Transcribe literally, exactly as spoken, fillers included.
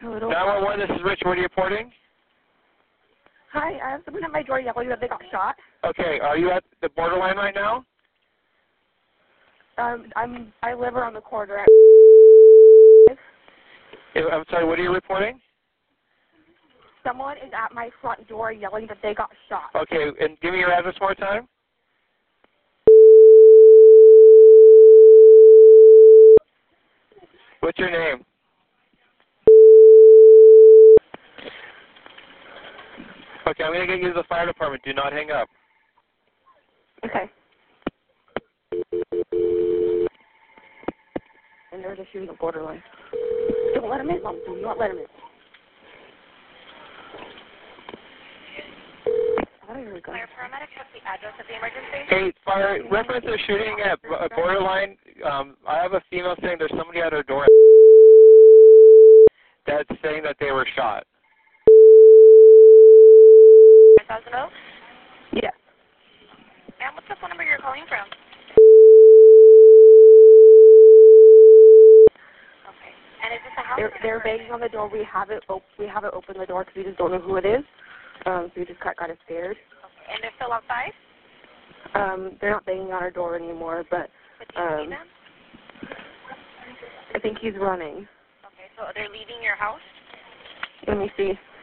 Hello. nine one one, this is Rich. What are you reporting? Hi, I have someone at my door yelling that they got shot. Okay, are you at the borderline right now? Um, I'm I live around the corner. At I'm sorry, what are you reporting? Someone is at my front door yelling that they got shot. Okay, and give me your address one more time. What's your name? Okay, I'm going to get you to the fire department. Do not hang up. Okay. And they're just shooting the borderline. Don't let him in, Mom. Do not let him in. I thought I heard a gun. Fire paramedics, what's the address of the emergency? Hey, fire, reference to shooting at uh, borderline, um, I have a female saying there's somebody at her door that's saying that they were shot. Thousand Oaks? Yes. And what's the phone number you're calling from? Okay. And is this a house? They're they're banging on the door. We haven't op- we haven't opened the door because we just don't know who it is. Um, so we just got kind of scared. Okay. And they're still outside? Um, they're not banging on our door anymore, but But do you um, see them? I think he's running. Okay, so they're leaving your house? Let me see.